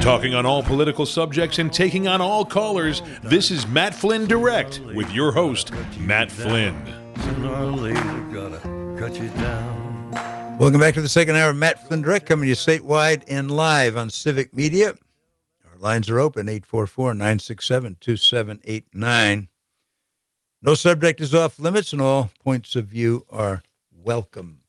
Talking on all political subjects and taking on all callers, this is Matt Flynn Direct with your host, Matt Flynn. Sooner or later, gotta cut you down. Welcome back to the second hour of Matt Flynn Direct, coming to you statewide and live on Civic Media. Our lines are open, 844-967-2789. No subject is off limits, and all points of view are welcome.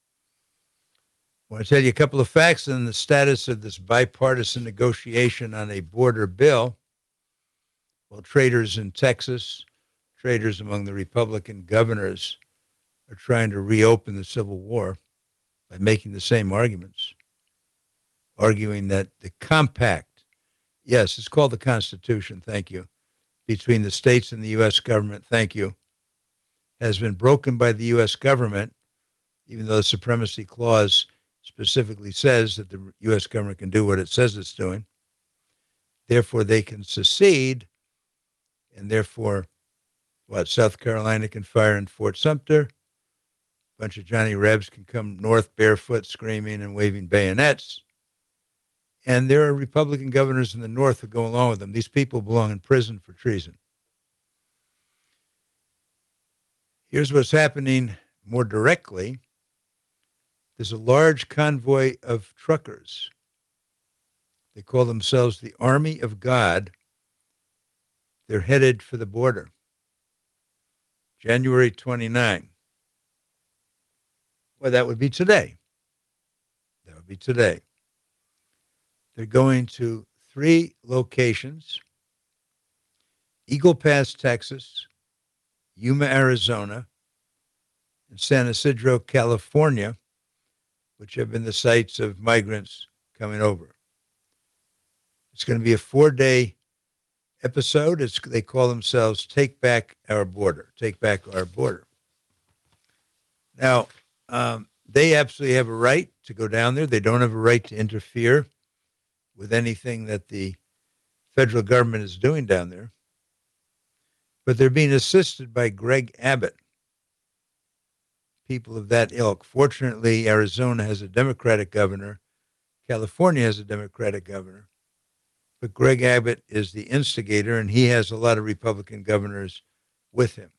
I want to tell you a couple of facts on the status of this bipartisan negotiation on a border bill. Well, traders in Texas, traders among the Republican governors, are trying to reopen the Civil War by making the same arguments, arguing that the compact, yes, it's called the Constitution, thank you, between the states and the U.S. government, thank you, has been broken by the U.S. government, even though the Supremacy Clause specifically says that the U.S. government can do what it says it's doing. Therefore, they can secede, and therefore, South Carolina can fire in Fort Sumter. A bunch of Johnny Rebs can come north barefoot, screaming and waving bayonets. And there are Republican governors in the north who go along with them. These people belong in prison for treason. Here's what's happening more directly. There's a large convoy of truckers. They call themselves the Army of God. They're headed for the border. January 29. Well, that would be today. That would be today. They're going to 3 locations: Eagle Pass, Texas, Yuma, Arizona, and San Isidro, California, which have been the sites of migrants coming over. It's going to be a 4-day episode. They call themselves Take Back Our Border. Take Back Our Border. Now, they absolutely have a right to go down there. They don't have a right to interfere with anything that the federal government is doing down there. But they're being assisted by Greg Abbott, people of that ilk. Fortunately, Arizona has a Democratic governor. California has a Democratic governor. But Greg Abbott is the instigator, and he has a lot of Republican governors with him.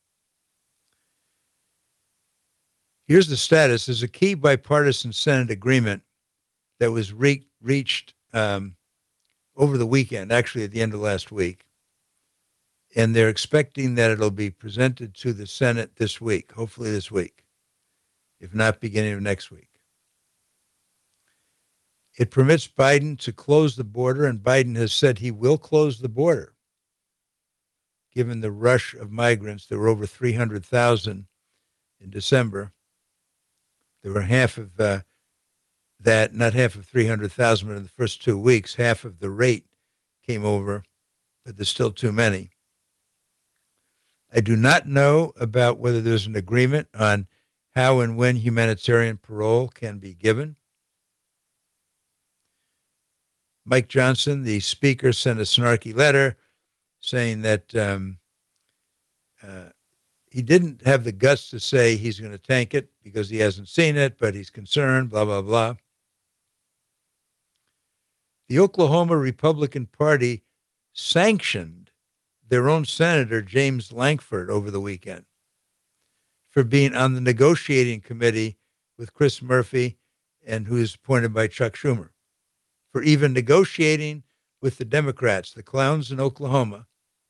Here's the status. There's a key bipartisan Senate agreement that was reached over the weekend, actually at the end of last week. And they're expecting that it'll be presented to the Senate this week, hopefully this week, if not beginning of next week. It permits Biden to close the border, and Biden has said he will close the border. Given the rush of migrants, there were over 300,000 in December. There were half of that, not half of 300,000, but in the first 2 weeks, half of the rate came over, but there's still too many. I do not know about whether there's an agreement on how and when humanitarian parole can be given. Mike Johnson, the speaker, sent a snarky letter saying that he didn't have the guts to say he's going to tank it because he hasn't seen it, but he's concerned, blah, blah, blah. The Oklahoma Republican Party sanctioned their own Senator, James Lankford, over the weekend for being on the negotiating committee with Chris Murphy, and who is appointed by Chuck Schumer, for even negotiating with the Democrats. The clowns in Oklahoma,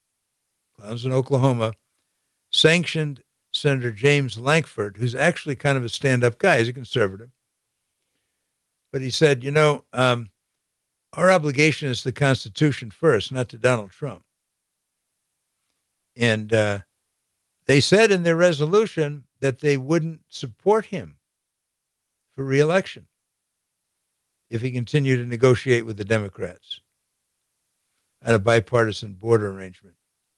sanctioned Senator James Lankford, who's actually kind of a stand-up guy. He's a conservative. But he said, our obligation is to the Constitution first, not to Donald Trump. And they said in their resolution that they wouldn't support him for re-election if he continued to negotiate with the Democrats on a bipartisan border arrangement.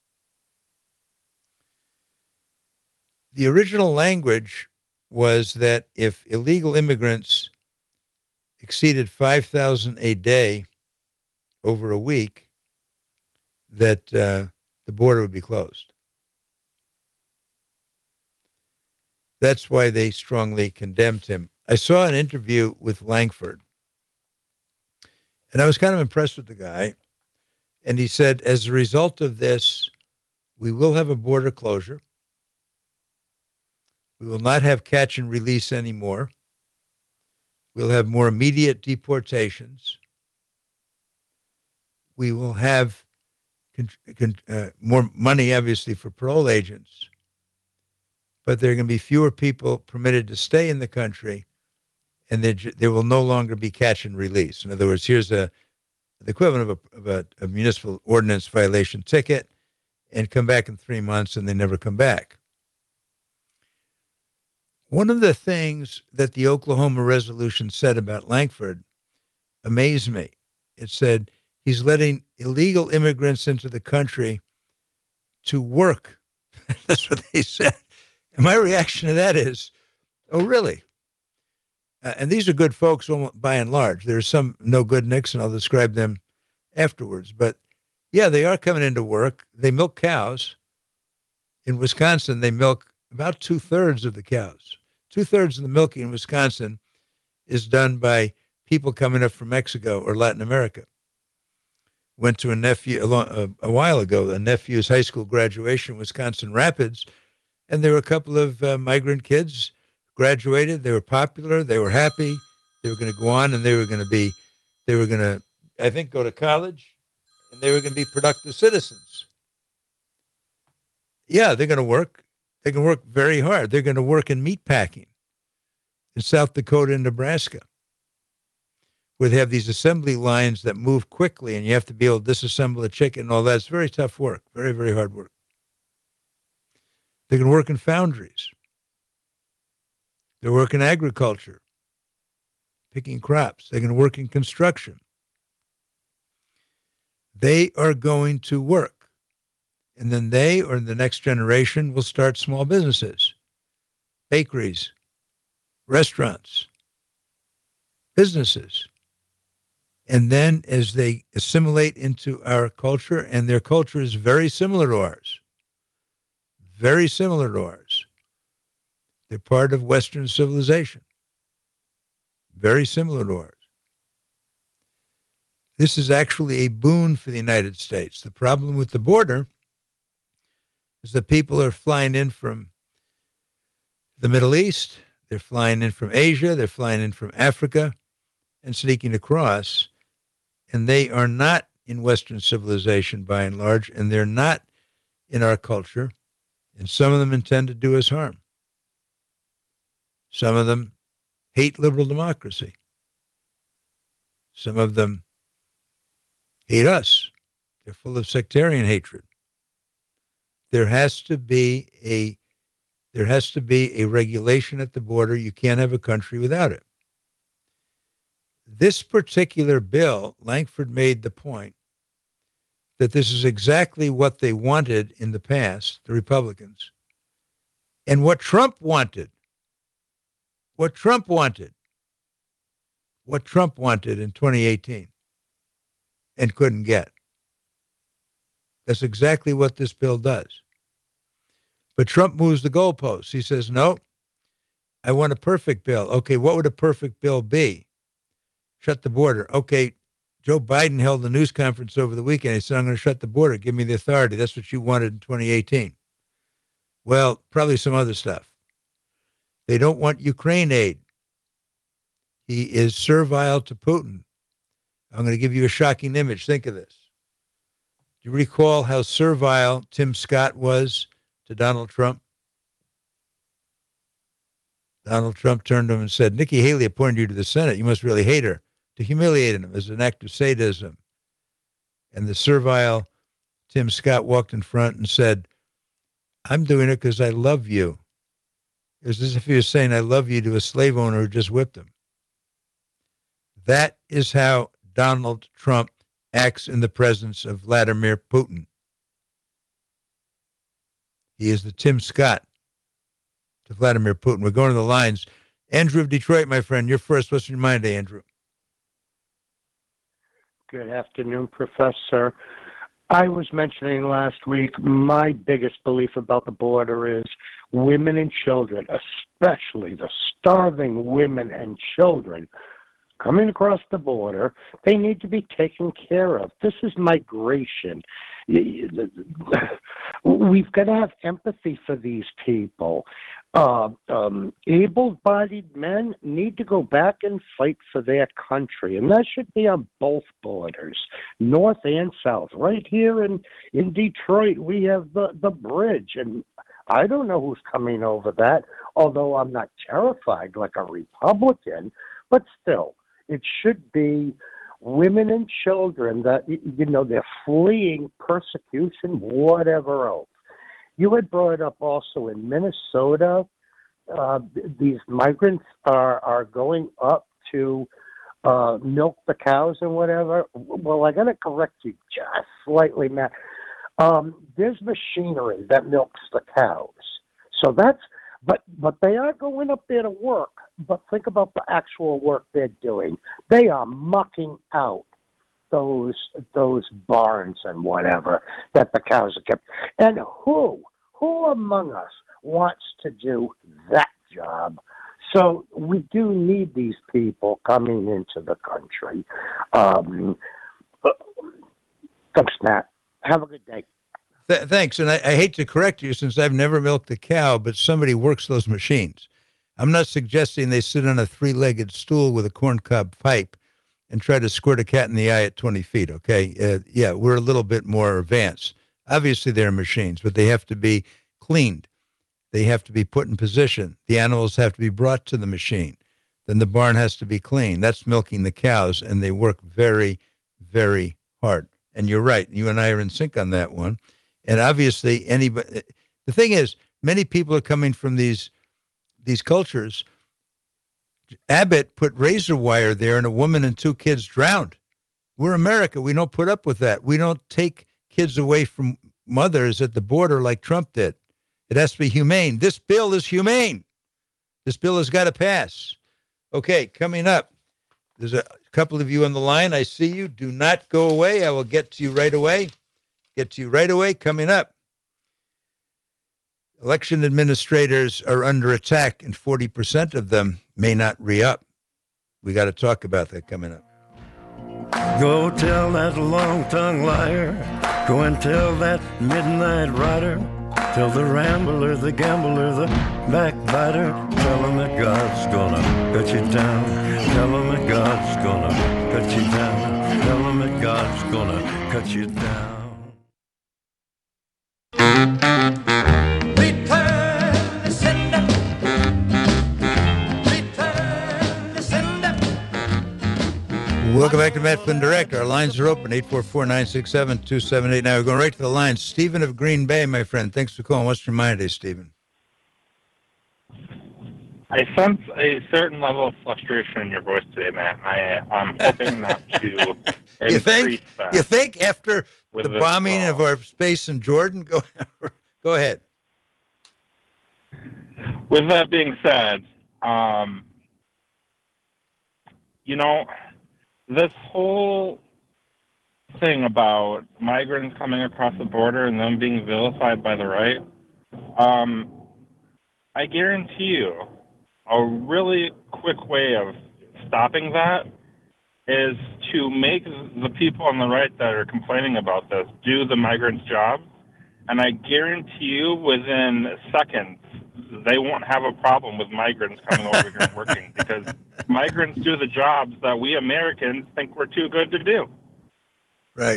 The original language was that if illegal immigrants exceeded 5,000 a day over a week, that the border would be closed. That's why they strongly condemned him. I saw an interview with Lankford, And I was kind of impressed with the guy. And he said, as a result of this, we will have a border closure. We will not have catch and release anymore. We'll have more immediate deportations. We will have more money, obviously, for parole agents. But there are going to be fewer people permitted to stay in the country, and there will no longer be catch and release. In other words, here's the equivalent of a municipal ordinance violation ticket, and come back in 3 months, and they never come back. One of the things that the Oklahoma resolution said about Lankford amazed me. It said he's letting illegal immigrants into the country to work. That's what they said. And my reaction to that is, oh, really? And these are good folks by and large. There's some no good nicks, and I'll describe them afterwards. But, yeah, they are coming into work. They milk cows. In Wisconsin, they milk about 2/3 of the cows. 2/3 of the milking in Wisconsin is done by people coming up from Mexico or Latin America. Went to a while ago, a nephew's high school graduation in Wisconsin Rapids, and there were a couple of migrant kids graduated. They were popular. They were happy. They were going to go on, and they were going to, I think, go to college, and they were going to be productive citizens. Yeah, they're going to work. They can work very hard. They're going to work in meat packing in South Dakota and Nebraska, where they have these assembly lines that move quickly, and you have to be able to disassemble a chicken and all that. It's very tough work, very, very hard work. They can work in foundries. They work in agriculture, picking crops. They can work in construction. They are going to work. And then they, or the next generation, will start small businesses, bakeries, restaurants, businesses. And then as they assimilate into our culture, and their culture is very similar to ours, very similar to ours. They're part of Western civilization, very similar to ours. This is actually a boon for the United States. The problem with the border is that people are flying in from the Middle East, they're flying in from Asia, they're flying in from Africa, and sneaking across, and they are not in Western civilization by and large, and they're not in our culture, and some of them intend to do us harm. Some of them hate liberal democracy. Some of them hate us. They're full of sectarian hatred. There has to be a regulation at the border. You can't have a country without it. This particular bill, Lankford made the point that this is exactly what they wanted in the past, the Republicans, and what Trump wanted. What Trump wanted in 2018 and couldn't get. That's exactly what this bill does. But Trump moves the goalposts. He says, no, I want a perfect bill. Okay, what would a perfect bill be? Shut the border. Okay, Joe Biden held a news conference over the weekend. He said, I'm going to shut the border. Give me the authority. That's what you wanted in 2018. Well, probably some other stuff. They don't want Ukraine aid. He is servile to Putin. I'm going to give you a shocking image. Think of this. Do you recall how servile Tim Scott was to Donald Trump? Donald Trump turned to him and said, Nikki Haley appointed you to the Senate. You must really hate her. To humiliate him as an act of sadism. And the servile Tim Scott walked in front and said, I'm doing it because I love you. It was as if he was saying, I love you to a slave owner who just whipped him. That is how Donald Trump acts in the presence of Vladimir Putin. He is the Tim Scott to Vladimir Putin. We're going to the lines. Andrew of Detroit, my friend, you're first. What's in your mind, Andrew? Good afternoon, Professor. I was mentioning last week my biggest belief about the border is women and children, especially the starving women and children, coming across the border, they need to be taken care of. This is migration. We've got to have empathy for these people. Able-bodied men need to go back and fight for their country, and that should be on both borders, north and south. Right here in Detroit, we have the bridge, and I don't know who's coming over that, although I'm not terrified like a Republican, but still, it should be women and children that, they're fleeing persecution, whatever else. You had brought up also in Minnesota, these migrants are going up to milk the cows and whatever. Well, I got to correct you just slightly, Matt. There's machinery that milks the cows. So but they are going up there to work. But think about the actual work they're doing. They are mucking out those barns and whatever that the cows are kept. And who among us wants to do that job? So we do need these people coming into the country. Thanks, Matt. Have a good day. Thanks. And I hate to correct you since I've never milked a cow, but somebody works those machines. I'm not suggesting they sit on a three-legged stool with a corncob pipe and try to squirt a cat in the eye at 20 feet, okay? Yeah, we're a little bit more advanced. Obviously, they're machines, but they have to be cleaned. They have to be put in position. The animals have to be brought to the machine. Then the barn has to be clean. That's milking the cows, and they work very, very hard. And you're right. You and I are in sync on that one. And obviously, the thing is, many people are coming from these cultures. Abbott put razor wire there, and a woman and 2 kids drowned. We're America. We don't put up with that. We don't take kids away from mothers at the border like Trump did. It has to be humane. This bill is humane. This bill has got to pass. Okay, coming up, there's a couple of you on the line. I see you. Do not go away. I will get to you right away. Coming up. Election administrators are under attack, and 40% of them may not re-up. We got to talk about that coming up. Go tell that long-tongued liar. Go and tell that midnight rider. Tell the rambler, the gambler, the backbiter. Tell him that God's gonna cut you down. Tell him that God's gonna cut you down. Tell him that God's gonna cut you down. Welcome back to Matt Flynn Direct. Our lines are open, 844-967-2789. Now we're going right to the line. Stephen of Green Bay, my friend. Thanks for calling. What's your mind today, Stephen? I sense a certain level of frustration in your voice today, Matt. I'm hoping not to increase that. You think after the bombing of our space in Jordan? Go ahead. With that being said, this whole thing about migrants coming across the border and them being vilified by the right, I guarantee you a really quick way of stopping that is to make the people on the right that are complaining about this do the migrants' job. And I guarantee you within seconds, they won't have a problem with migrants coming over here and working because migrants do the jobs that we Americans think we're too good to do. Right.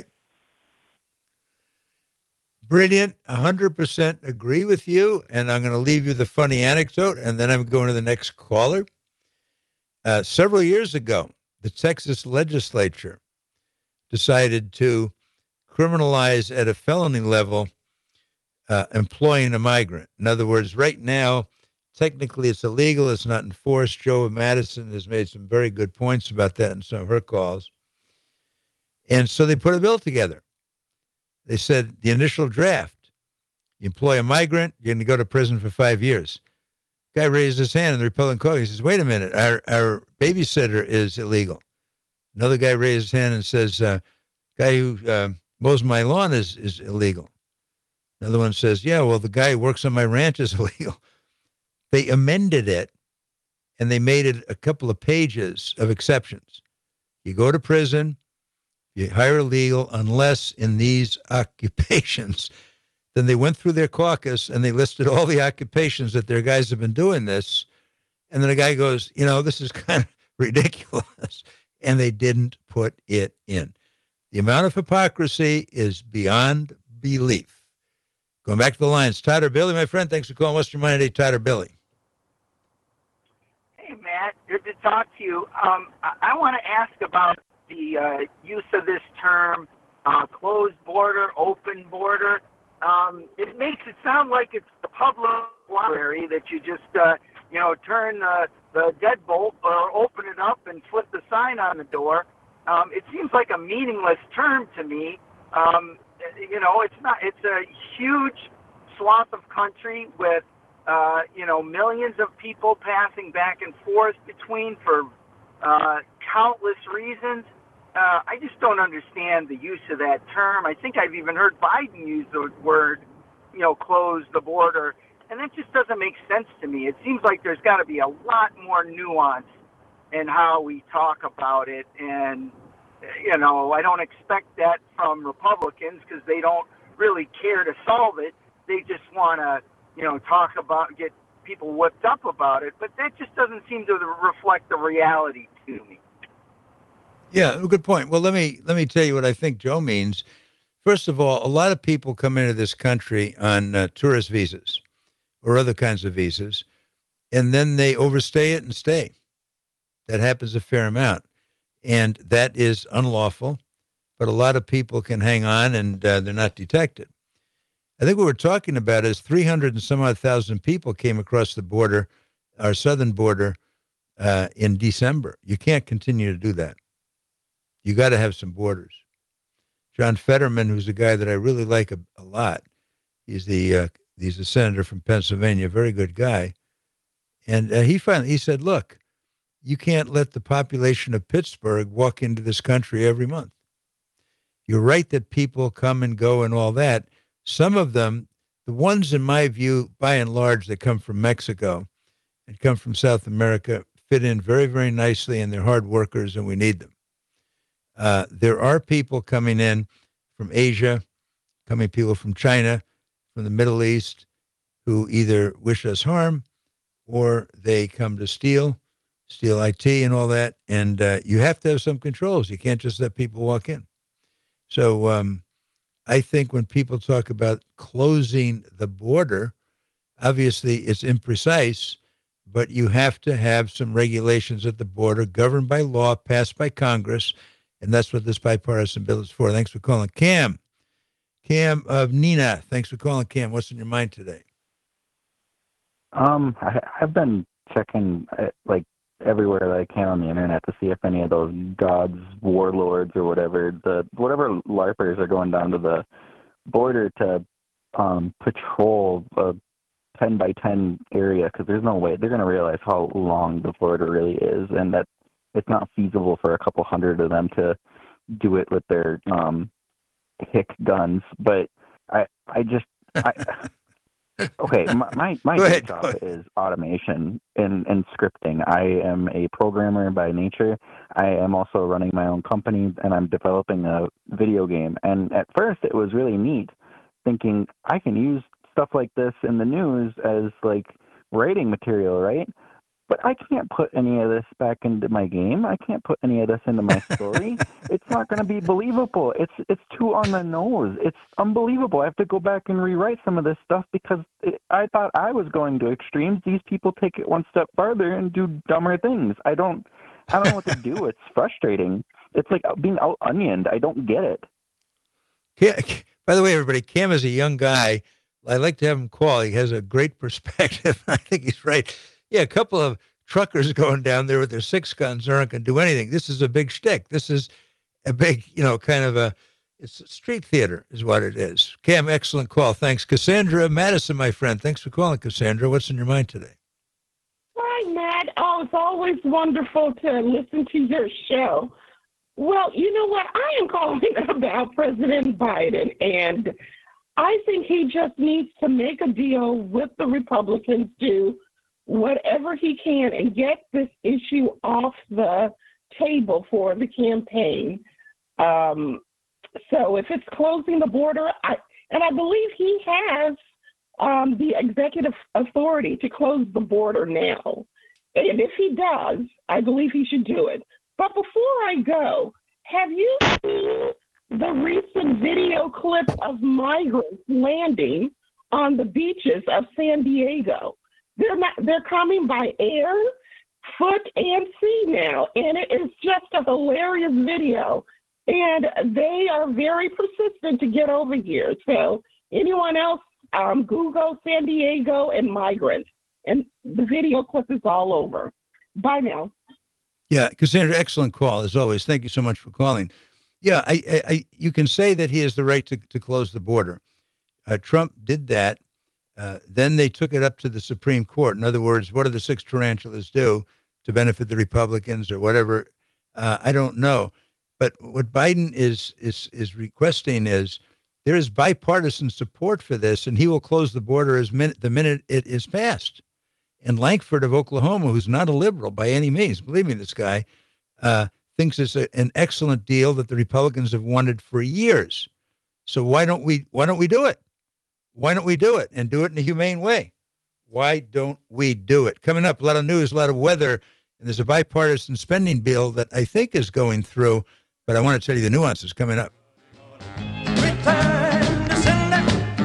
Brilliant. 100% agree with you. And I'm going to leave you the funny anecdote, and then I'm going to the next caller. Several years ago, the Texas legislature decided to criminalize at a felony level employing a migrant. In other words, right now, technically it's illegal. It's not enforced. Joe Madison has made some very good points about that in some of her calls. And so they put a bill together. They said the initial draft, you employ a migrant, you're going to go to prison for 5 years. Guy raised his hand in the Republican caucus. He says, wait a minute, our babysitter is illegal. Another guy raised his hand and says, guy who mows my lawn is illegal. Another one says, yeah, well, the guy who works on my ranch is illegal. They amended it, and they made it a couple of pages of exceptions. You go to prison, you hire illegal, unless in these occupations. Then they went through their caucus and they listed all the occupations that their guys have been doing this. And then a guy goes, this is kind of ridiculous. And they didn't put it in. The amount of hypocrisy is beyond belief. Going back to the lines, Todd or Billy, my friend, thanks for calling Western Mind today, Todd or Billy. Hey, Matt, good to talk to you. I want to ask about the use of this term, closed border, open border. It makes it sound like it's the public library that you just, turn the deadbolt or open it up and flip the sign on the door. It seems like a meaningless term to me. It's not. It's a huge swath of country with, millions of people passing back and forth between for countless reasons. I just don't understand the use of that term. I think I've even heard Biden use the word, close the border, and that just doesn't make sense to me. It seems like there's got to be a lot more nuance in how we talk about it, and, I don't expect that from Republicans because they don't really care to solve it. They just want to, talk about, get people whipped up about it, but that just doesn't seem to reflect the reality to me. Yeah, good point. Well, let me tell you what I think Joe means. First of all, a lot of people come into this country on tourist visas or other kinds of visas, and then they overstay it and stay. That happens a fair amount, and that is unlawful, but a lot of people can hang on, and they're not detected. I think what we're talking about is 300 and some odd thousand people came across the border, our southern border, in December. You can't continue to do that. You got to have some borders. John Fetterman, who's a guy that I really like a lot, he's a senator from Pennsylvania, a very good guy, and he said, look, you can't let the population of Pittsburgh walk into this country every month. You're right that people come and go and all that. Some of them, the ones in my view, by and large, that come from Mexico and come from South America, fit in very, very nicely, and they're hard workers, and we need them. There are people coming in from Asia, people from China, from the Middle East, who either wish us harm or they come to steal IT and all that. And you have to have some controls. You can't just let people walk in. So I think when people talk about closing the border, obviously it's imprecise, but you have to have some regulations at the border governed by law, passed by Congress. And that's what this bipartisan bill is for. Thanks for calling. Cam of Neenah. Thanks for calling, Cam. What's in your mind today? I've been checking everywhere that I can on the internet to see if any of those gods, warlords, or whatever LARPers are going down to the border to patrol a 10 by 10 area, because there's no way they're going to realize how long the border really is, and that it's not feasible for a couple hundred of them to do it with their hick guns. But okay, my day job is automation and scripting. I am a programmer by nature. I am also running my own company, and I'm developing a video game. And at first, it was really neat, thinking I can use stuff like this in the news as writing material, right? But I can't put any of this back into my game. I can't put any of this into my story. It's not going to be believable. It's too on the nose. It's unbelievable. I have to go back and rewrite some of this stuff because I thought I was going to extremes. These people take it one step farther and do dumber things. I don't know what to do. It's frustrating. It's like being out-onioned. I don't get it. Yeah. By the way, everybody, Cam is a young guy. I'd like to have him call. He has a great perspective. I think he's right. Yeah, a couple of truckers going down there with their 6 guns aren't going to do anything. This is a big shtick. This is a big, it's street theater is what it is. Cam, excellent call. Thanks. Cassandra Madison, my friend. Thanks for calling, Cassandra. What's in your mind today? Hi, Matt. Oh, it's always wonderful to listen to your show. Well, you know what? I am calling about President Biden, and I think he just needs to make a deal with the Republicans, do whatever he can and get this issue off the table for the campaign. So if it's closing the border, I believe he has the executive authority to close the border now. And if he does, I believe he should do it. But before I go, have you seen the recent video clip of migrants landing on the beaches of San Diego? They're coming by air, foot, and sea now, and it is just a hilarious video. And they are very persistent to get over here. So anyone else, Google San Diego and migrants, and the video clip is all over. Bye now. Yeah, Cassandra, excellent call as always. Thank you so much for calling. Yeah, you can say that he has the right to close the border. Trump did that. Then they took it up to the Supreme Court. In other words, what do the six tarantulas do to benefit the Republicans or whatever? I don't know. But what Biden is requesting is there is bipartisan support for this, and he will close the border the minute it is passed. And Lankford of Oklahoma, who's not a liberal by any means, believe me, this guy thinks it's an excellent deal that the Republicans have wanted for years. So why don't we do it? Why don't we do it and do it in a humane way? Why don't we do it? Coming up, a lot of news, a lot of weather, and there's a bipartisan spending bill that I think is going through, but I want to tell you the nuances coming up. Return to sender.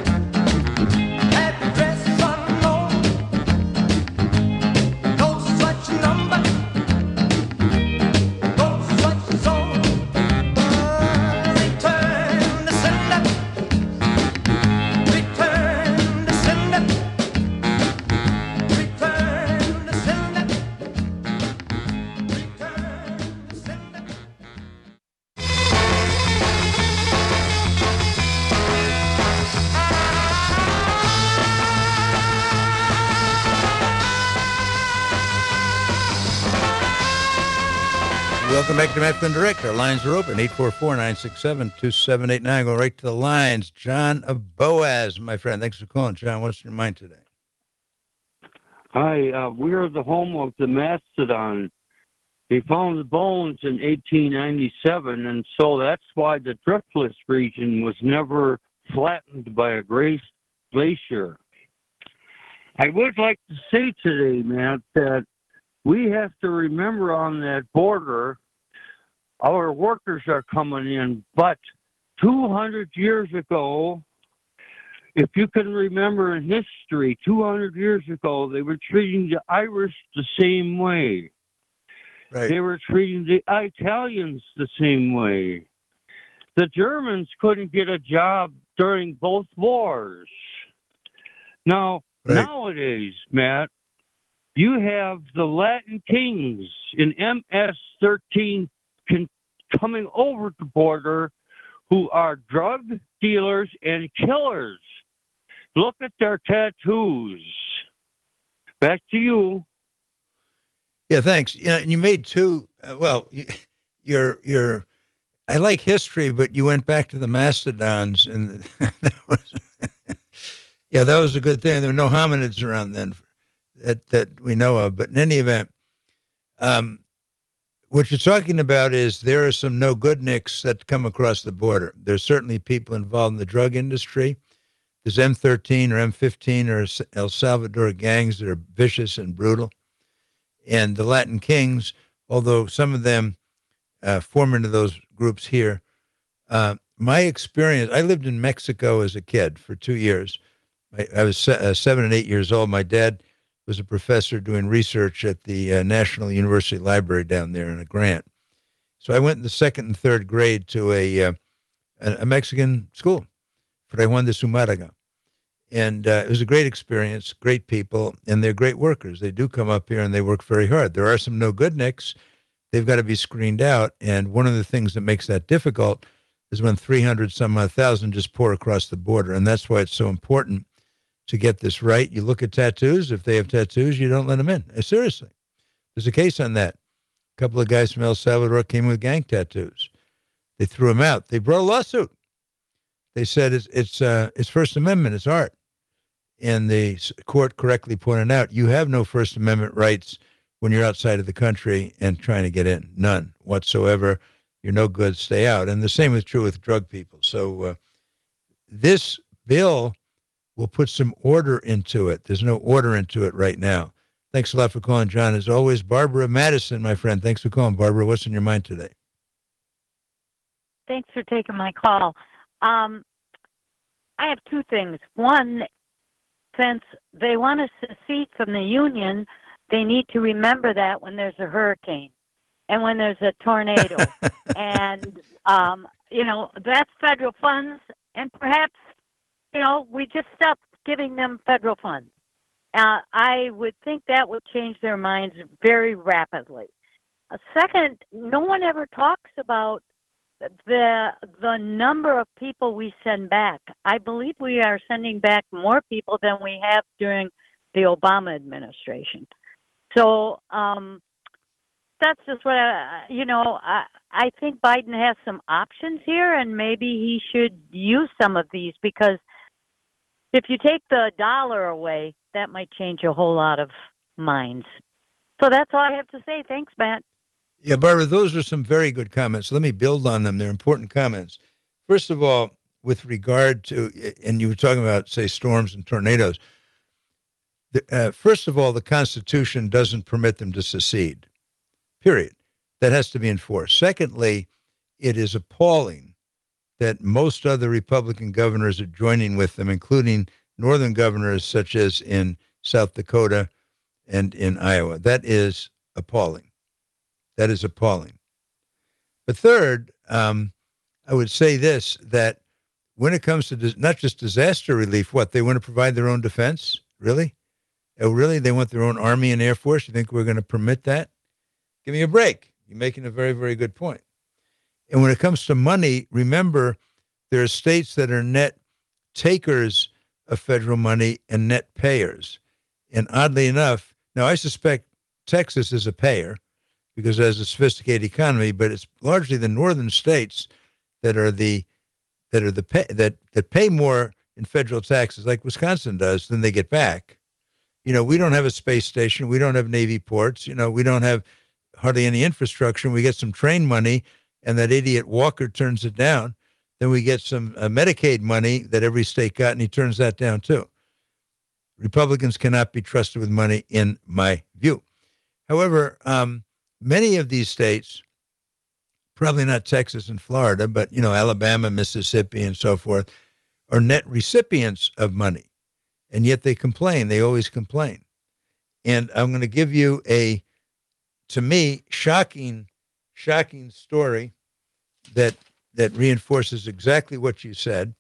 Address unknown. No such number. No such zone. Return to sender. Return to sender. Return to sender. Return to sender. Welcome back to Matt Flynn Direct. Our lines are open, 844-967-2789. Go right to the lines. John of Boaz, my friend. Thanks for calling. John, what's in your mind today? Hi, we are the home of the mastodon. They found the bones in 1897, and so that's why the Driftless region was never flattened by a glacier. I would like to say today, Matt, that we have to remember on that border, our workers are coming in, but 200 years ago, if you can remember in history, 200 years ago, they were treating the Irish the same way. Right. They were treating the Italians the same way. The Germans couldn't get a job during both wars. Now, nowadays, Matt, you have the Latin Kings in MS-13 coming over the border who are drug dealers and killers. Look at their tattoos. Back to you. Yeah, thanks. You made two. You're. I like history, but you went back to the mastodons, and that was a good thing. There were no hominids around then that we know of. But in any event, what you're talking about is there are some no-goodniks that come across the border. There's certainly people involved in the drug industry. There's M13 or M15 or El Salvador gangs that are vicious and brutal. And the Latin Kings, although some of them form into those groups here, my experience, I lived in Mexico as a kid for 2 years. I was 7 and 8 years old. My dad was a professor doing research at the National University Library down there in a grant. So I went in the second and third grade to a Mexican school, Fray Juan de Zumárraga. And it was a great experience, great people, and they're great workers. They do come up here and they work very hard. There are some no-goodniks. They've got to be screened out. And one of the things that makes that difficult is when 300,000 just pour across the border. And that's why it's so important to get this right. You look at tattoos. If they have tattoos, you don't let them in. Seriously. There's a case on that. A couple of guys from El Salvador came with gang tattoos. They threw them out. They brought a lawsuit. They said it's First Amendment. It's art. and the court correctly pointed out, you have no First Amendment rights when you're outside of the country and trying to get in. None whatsoever. You're no good, stay out. And the same is true with drug people. So this bill will put some order into it. There's no order into it right now. Thanks a lot for calling, John. As always, Barbara Madison, my friend. Thanks for calling, Barbara. What's on your mind today? Thanks for taking my call. I have two things. One, since they want to secede from the Union, they need to remember that when there's a hurricane and when there's a tornado. And, that's federal funds. And perhaps, we just stop giving them federal funds. I would think that would change their minds very rapidly. Second, no one ever talks about the number of people we send back. I believe we are sending back more people than we have during the Obama administration. So that's just what I think Biden has some options here, and maybe he should use some of these, because if you take the dollar away, that might change a whole lot of minds. So that's all I have to say. Thanks, Matt. Yeah, Barbara, those are some very good comments. Let me build on them. They're important comments. First of all, with regard to, and you were talking about, say, storms and tornadoes. First of all, the Constitution doesn't permit them to secede, period. That has to be enforced. Secondly, it is appalling that most other Republican governors are joining with them, including northern governors such as in South Dakota and in Iowa. That is appalling. That is appalling. But third, I would say this, that when it comes to not just disaster relief, what, they want to provide their own defense? Really? Oh, really? They want their own Army and Air Force? You think we're going to permit that? Give me a break. You're making a very, very good point. And when it comes to money, remember, there are states that are net takers of federal money and net payers. And oddly enough, now I suspect Texas is a payer because it has a sophisticated economy, but it's largely the northern states that pay more in federal taxes, like Wisconsin does, than they get back. We don't have a space station. We don't have Navy ports. We don't have hardly any infrastructure. We get some train money, and that idiot Walker turns it down. Then we get some Medicaid money that every state got, and he turns that down too. Republicans cannot be trusted with money, in my view. However, many of these states, probably not Texas and Florida, but, Alabama, Mississippi, and so forth, are net recipients of money. And yet they complain. They always complain. And I'm going to give you a, to me, shocking story that reinforces exactly what you said.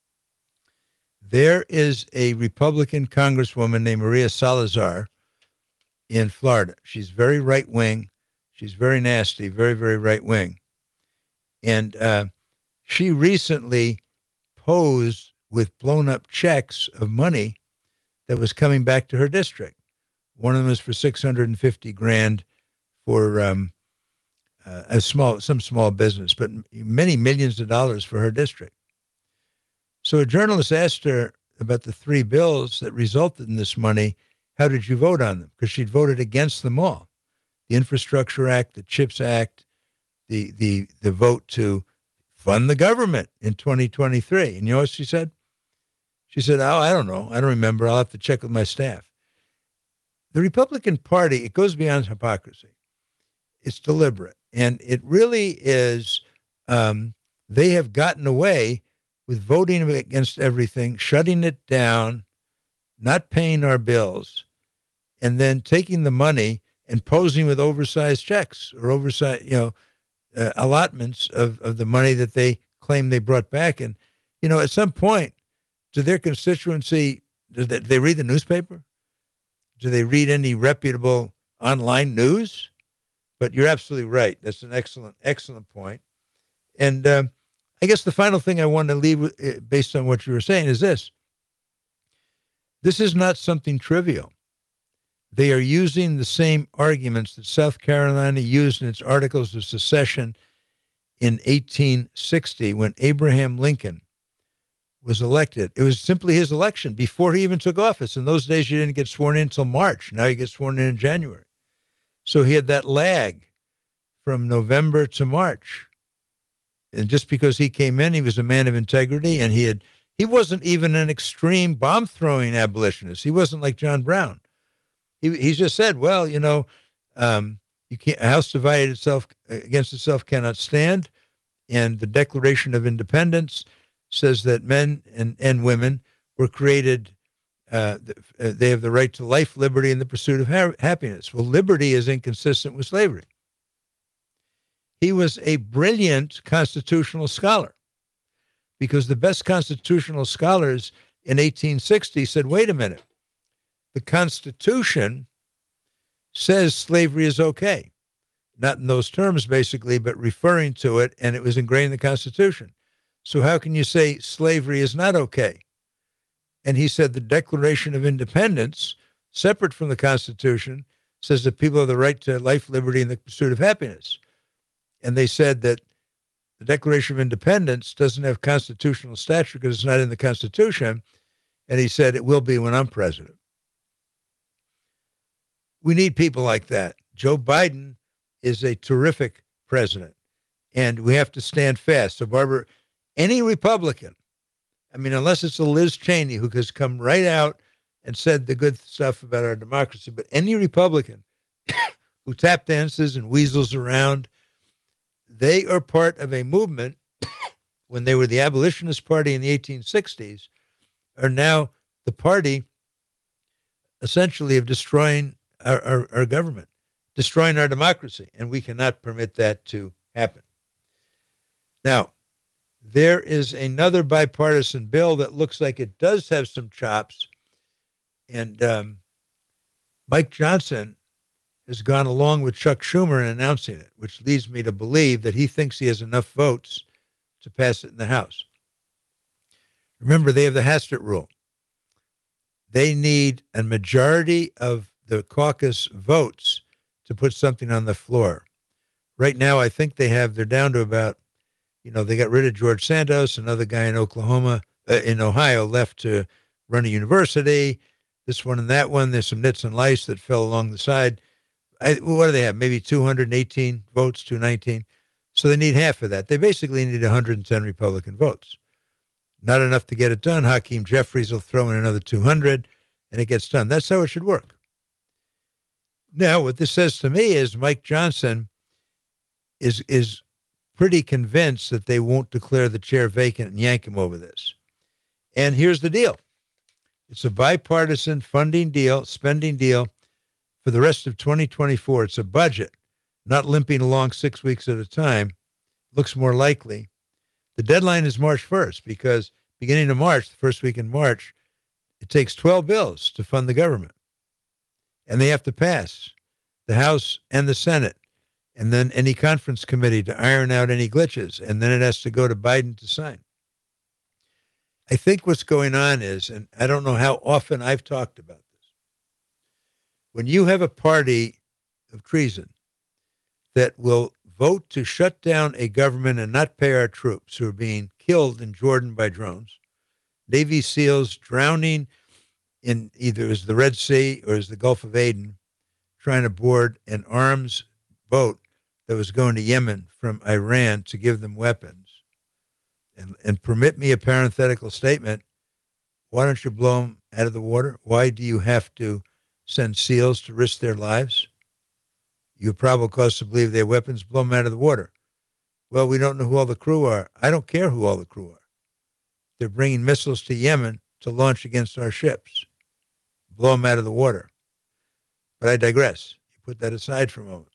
There is a Republican congresswoman named Maria Salazar in Florida. She's very right-wing. She's very nasty, very, very right-wing. And she recently posed with blown-up checks of money that was coming back to her district. One of them was for $650,000 for some small business, but many millions of dollars for her district. So a journalist asked her about the three bills that resulted in this money. How did you vote on them? Because she'd voted against them all. The Infrastructure Act, the CHIPS Act, the vote to fund the government in 2023. And you know what she said? She said, oh, I don't know. I don't remember. I'll have to check with my staff. The Republican Party, it goes beyond hypocrisy. It's deliberate. And it really is, they have gotten away with voting against everything, shutting it down, not paying our bills, and then taking the money and posing with oversized checks or oversized, allotments of the money that they claim they brought back. And, at some point, to their constituency, do they read the newspaper? Do they read any reputable online news? But you're absolutely right. That's an excellent, excellent point. And I guess the final thing I want to leave with, based on what you were saying, is this. This is not something trivial. They are using the same arguments that South Carolina used in its Articles of Secession in 1860 when Abraham Lincoln was elected. It was simply his election before he even took office. In those days, you didn't get sworn in until March. Now you get sworn in January. So he had that lag from November to March. And just because he came in, he was a man of integrity, and he wasn't even an extreme bomb-throwing abolitionist. He wasn't like John Brown. He just said, well, you can't, a house divided itself against itself cannot stand. And the Declaration of Independence says that men and women were created, they have the right to life, liberty, and the pursuit of happiness. Well, liberty is inconsistent with slavery. He was a brilliant constitutional scholar, because the best constitutional scholars in 1860 said, wait a minute, the Constitution says slavery is okay. Not in those terms, basically, but referring to it, and it was ingrained in the Constitution. So how can you say slavery is not okay? And he said the Declaration of Independence, separate from the Constitution, says that people have the right to life, liberty, and the pursuit of happiness. And they said that the Declaration of Independence doesn't have constitutional stature because it's not in the Constitution. And he said it will be when I'm president. We need people like that. Joe Biden is a terrific president, and we have to stand fast. So, Barbara, any Republican, I mean, unless it's a Liz Cheney who has come right out and said the good stuff about our democracy, but any Republican who tap dances and weasels around, they are part of a movement when they were the abolitionist party in the 1860s, are now the party essentially of destroying our government, destroying our democracy, and we cannot permit that to happen. Now, there is another bipartisan bill that looks like it does have some chops, and Mike Johnson has gone along with Chuck Schumer in announcing it, which leads me to believe that he thinks he has enough votes to pass it in the House. Remember, they have the Hastert rule. They need a majority of the caucus votes to put something on the floor. Right now, I think they're down to about, they got rid of George Santos, another guy in Ohio left to run a university, this one and that one. There's some nits and lice that fell along the side. What do they have? Maybe 218 votes, 219. So they need half of that. They basically need 110 Republican votes. Not enough to get it done. Hakeem Jeffries will throw in another 200, and it gets done. That's how it should work. Now, what this says to me is Mike Johnson is pretty convinced that they won't declare the chair vacant and yank him over this. And here's the deal. It's a bipartisan funding deal, spending deal for the rest of 2024. It's a budget, not limping along 6 weeks at a time. Looks more likely. The deadline is March 1st because beginning of March, the first week in March, it takes 12 bills to fund the government. And they have to pass the House and the Senate, and then any conference committee to iron out any glitches, and then it has to go to Biden to sign. I think what's going on is, and I don't know how often I've talked about this, when you have a party of treason that will vote to shut down a government and not pay our troops who are being killed in Jordan by drones, Navy SEALs drowning in either as the Red Sea or as the Gulf of Aden, trying to board an arms boat that was going to Yemen from Iran to give them weapons. And permit me a parenthetical statement. Why don't you blow them out of the water? Why do you have to send SEALs to risk their lives? You have probable cause to believe they have weapons, blow them out of the water. Well, we don't know who all the crew are. I don't care who all the crew are. They're bringing missiles to Yemen to launch against our ships. Blow them out of the water. But I digress. You put that aside for a moment.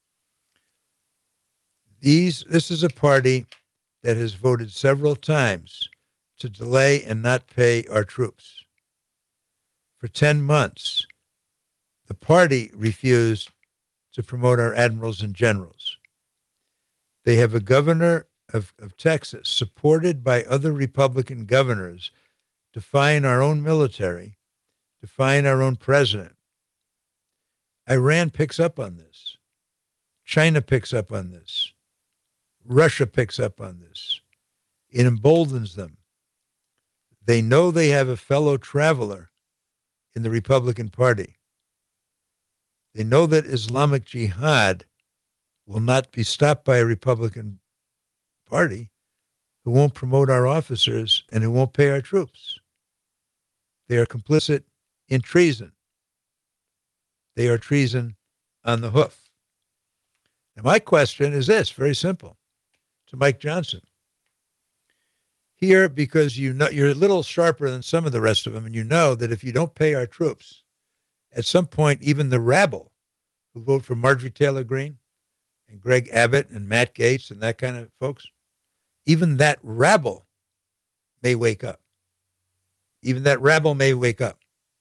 This is a party that has voted several times to delay and not pay our troops. For 10 months, the party refused to promote our admirals and generals. They have a governor of Texas, supported by other Republican governors, defying our own military, defying our own president. Iran picks up on this. China picks up on this. Russia picks up on this. It emboldens them. They know they have a fellow traveler in the Republican Party. They know that Islamic Jihad will not be stopped by a Republican Party who won't promote our officers and who won't pay our troops. They are complicit in treason. They are treason on the hoof. Now, my question is this, very simple, to Mike Johnson. Here, because you know you're a little sharper than some of the rest of them, and you know that if you don't pay our troops, at some point, even the rabble who vote for Marjorie Taylor Greene and Greg Abbott and Matt Gaetz and that kind of folks, even that rabble may wake up. Even that rabble may wake up.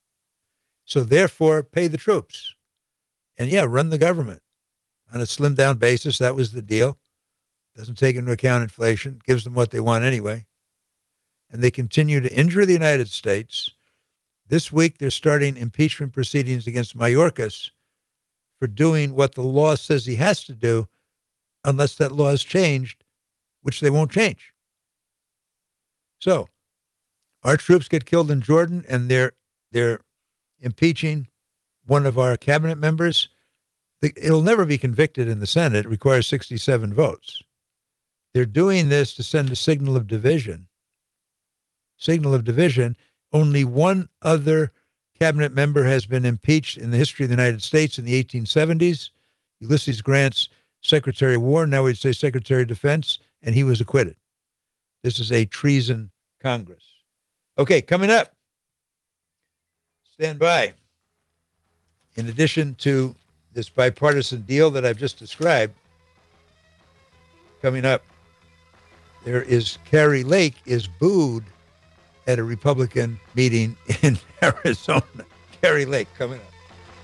So therefore, pay the troops. And yeah, run the government on a slimmed down basis. That was the deal. Doesn't take into account inflation, gives them what they want anyway. And they continue to injure the United States. This week, they're starting impeachment proceedings against Mayorkas for doing what the law says he has to do unless that law is changed, which they won't change. So our troops get killed in Jordan, and they're impeaching one of our cabinet members. It'll never be convicted in the Senate. It requires 67 votes. They're doing this to send a signal of division. Signal of division. Only one other cabinet member has been impeached in the history of the United States in the 1870s. Ulysses Grant's Secretary of War, now we'd say Secretary of Defense, and he was acquitted. This is a treason Congress. Okay, coming up. Stand by. In addition to this bipartisan deal that I've just described, coming up, there is Kari Lake is booed at a Republican meeting in Arizona. Kari Lake coming up.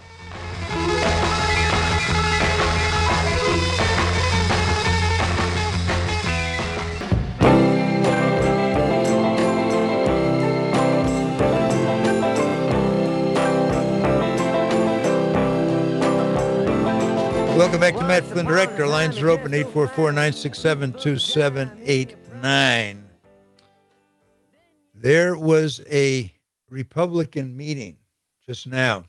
Welcome back to Matt Flynn Direct. Our lines are open, 844-967-2789. There was a Republican meeting just now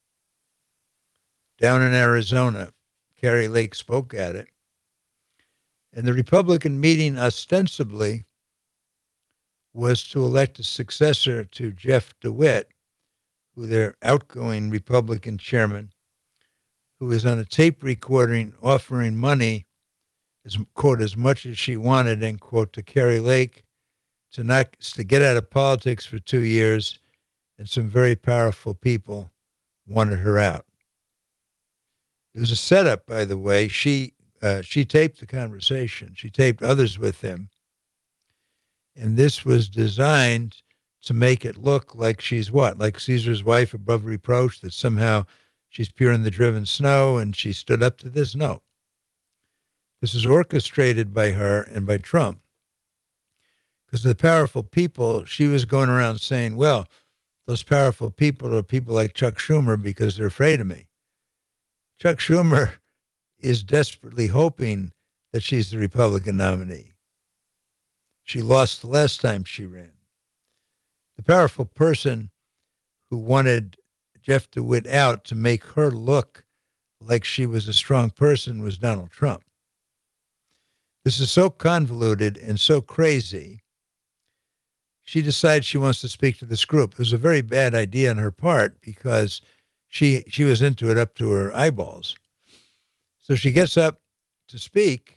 down in Arizona. Kari Lake spoke at it. And the Republican meeting ostensibly was to elect a successor to Jeff DeWitt, who their outgoing Republican chairman, who is on a tape recording offering money, as, quote, as much as she wanted, end quote, to Kari Lake to get out of politics for 2 years, and some very powerful people wanted her out. It was a setup, by the way. She taped the conversation. She taped others with him. And this was designed to make it look like she's what? Like Caesar's wife above reproach, that somehow she's pure in the driven snow and she stood up to this? No. This is orchestrated by her and by Trump. Because the powerful people, she was going around saying, well, those powerful people are people like Chuck Schumer because they're afraid of me. Chuck Schumer is desperately hoping that she's the Republican nominee. She lost the last time she ran. The powerful person who wanted Jeff DeWitt out to make her look like she was a strong person was Donald Trump. This is so convoluted and so crazy. She decides she wants to speak to this group. It was a very bad idea on her part because she was into it up to her eyeballs. So she gets up to speak,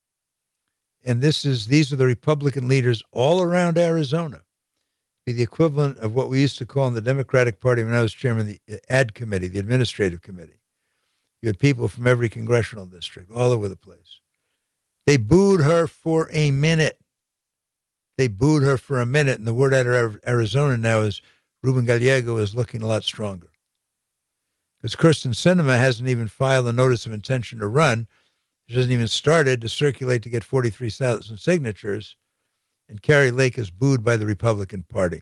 and these are the Republican leaders all around Arizona. Be the equivalent of what we used to call in the Democratic Party when I was chairman of the AD committee, the administrative committee. You had people from every congressional district all over the place. They booed her for a minute. And the word out of Arizona now is Ruben Gallego is looking a lot stronger. Because Kyrsten Sinema hasn't even filed a notice of intention to run. She hasn't even started to circulate to get 43,000 signatures. And Kari Lake is booed by the Republican Party.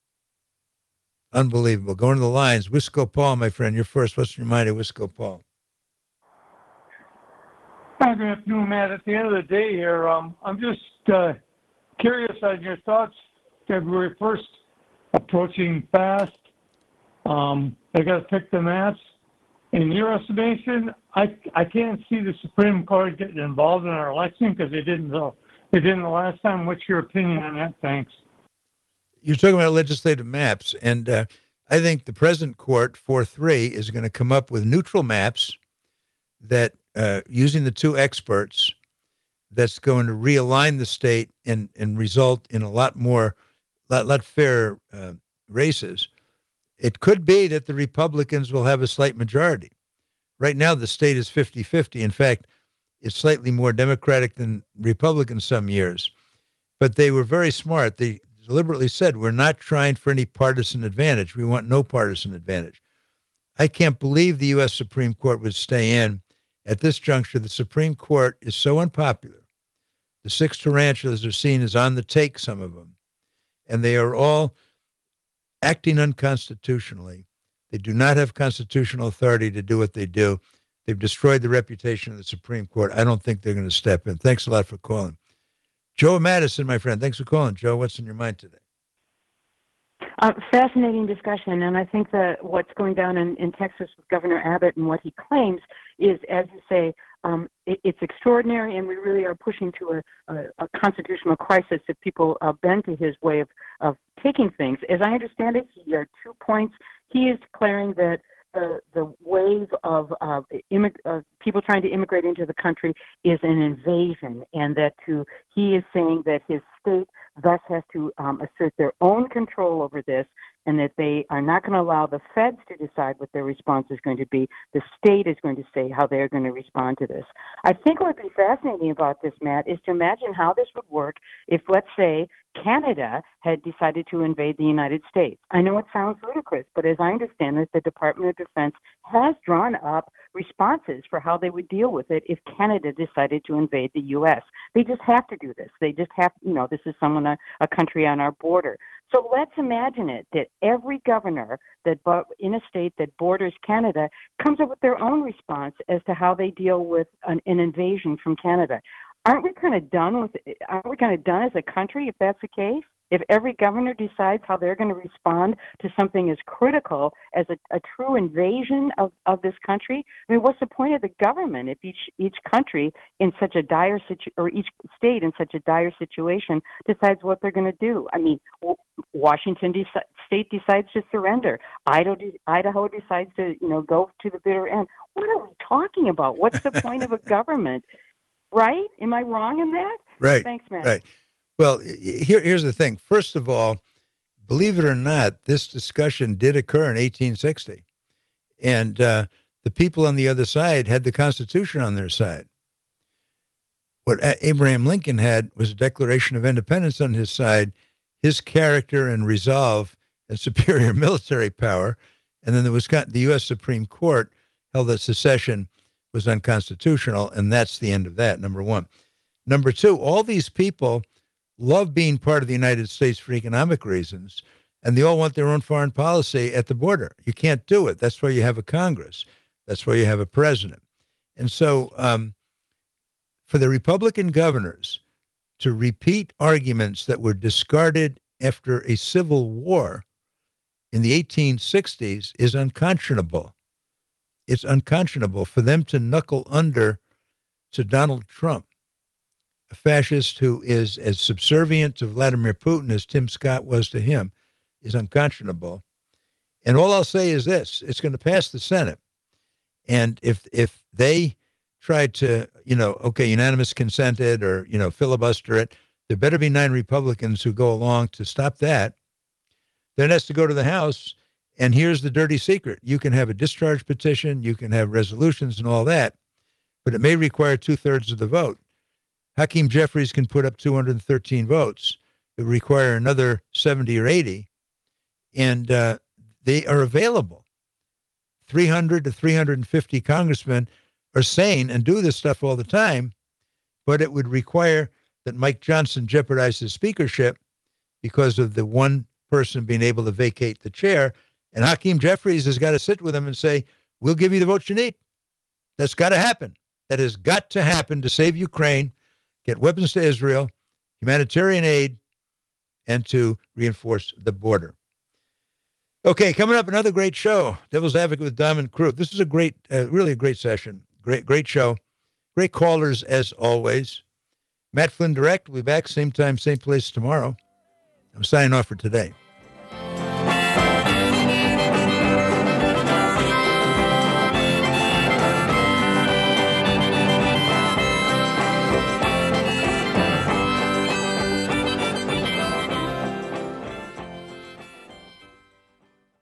Unbelievable. Going to the lines. Wisco Paul, my friend, you're first. What's in your mind of Wisco Paul? Hi, good afternoon, Matt. At the end of the day here, I'm just curious on your thoughts February 1st approaching fast. They got to pick the maps. In your estimation, I can't see the Supreme Court getting involved in our election because they didn't the last time. What's your opinion on that? Thanks. You're talking about legislative maps, and I think the present court, 4-3, is going to come up with neutral maps that, using the two experts, that's going to realign the state and result in a lot fairer races. It could be that the Republicans will have a slight majority. Right now, the state is 50-50. In fact, it's slightly more Democratic than Republican some years. But they were very smart. They deliberately said, we're not trying for any partisan advantage. We want no partisan advantage. I can't believe the U.S. Supreme Court would stay in. At this juncture, the Supreme Court is so unpopular. The six tarantulas are seen as on the take, some of them. And they are all acting unconstitutionally. They do not have constitutional authority to do what they do. They've destroyed the reputation of the Supreme Court. I don't think they're going to step in. Thanks a lot for calling. Joe Madison, my friend. Thanks for calling. Joe, what's in your mind today? Fascinating discussion, and I think that what's going down in Texas with Governor Abbott and what he claims is, as you say, it's extraordinary, and we really are pushing to a constitutional crisis if people bend to his way of taking things. As I understand it, there are 2 points. He is declaring that the wave of people trying to immigrate into the country is an invasion, and that he is saying that his state thus has to assert their own control over this, and that they are not going to allow the feds to decide what their response is going to be. The state is going to say how they're going to respond to this. I think what would be fascinating about this, Matt, is to imagine how this would work if, let's say, Canada had decided to invade the United States. I know it sounds ludicrous, but as I understand it, the Department of Defense has drawn up responses for how they would deal with it if Canada decided to invade the U.S. They just have to do this. They just have, this is a country on our border. So let's imagine it, that every governor in a state that borders Canada comes up with their own response as to how they deal with an invasion from Canada. Aren't we kind of done as a country if that's the case? If every governor decides how they're going to respond to something as critical as a true invasion of this country, I mean, what's the point of the government if each country in such a dire or each state in such a dire situation decides what they're going to do? I mean, Washington State decides to surrender. Idaho decides to go to the bitter end. What are we talking about? What's the point of a government? Right? Am I wrong in that? Right. Thanks, Matt. Right. Well, here's the thing. First of all, believe it or not, this discussion did occur in 1860. And the people on the other side had the Constitution on their side. What Abraham Lincoln had was a Declaration of Independence on his side, his character and resolve and superior military power. And then the U.S. Supreme Court held that secession was unconstitutional, and that's the end of that, number one. Number two, all these people love being part of the United States for economic reasons, and they all want their own foreign policy at the border. You can't do it. That's why you have a Congress. That's why you have a president. And so for the Republican governors to repeat arguments that were discarded after a civil war in the 1860s is unconscionable. It's unconscionable for them to knuckle under to Donald Trump, a fascist who is as subservient to Vladimir Putin as Tim Scott was to him, is unconscionable. And all I'll say is this: it's going to pass the Senate. And if they try to, unanimous consented or, filibuster it, there better be 9 Republicans who go along to stop that. Then it has to go to the House. And here's the dirty secret. You can have a discharge petition, you can have resolutions and all that, but it may require 2/3 of the vote. Hakeem Jeffries can put up 213 votes. It would require another 70 or 80, and they are available. 300 to 350 congressmen are sane and do this stuff all the time, but it would require that Mike Johnson jeopardize his speakership because of the one person being able to vacate the chair. And Hakeem Jeffries has got to sit with him and say, we'll give you the votes you need. That's got to happen. That has got to happen to save Ukraine, get weapons to Israel, humanitarian aid, and to reinforce the border. Okay, coming up, another great show, Devil's Advocate with Diamond Crew. This is a great, really a great session. Great show. Great callers, as always. Matt Flynn Direct will be back same time, same place tomorrow. I'm signing off for today.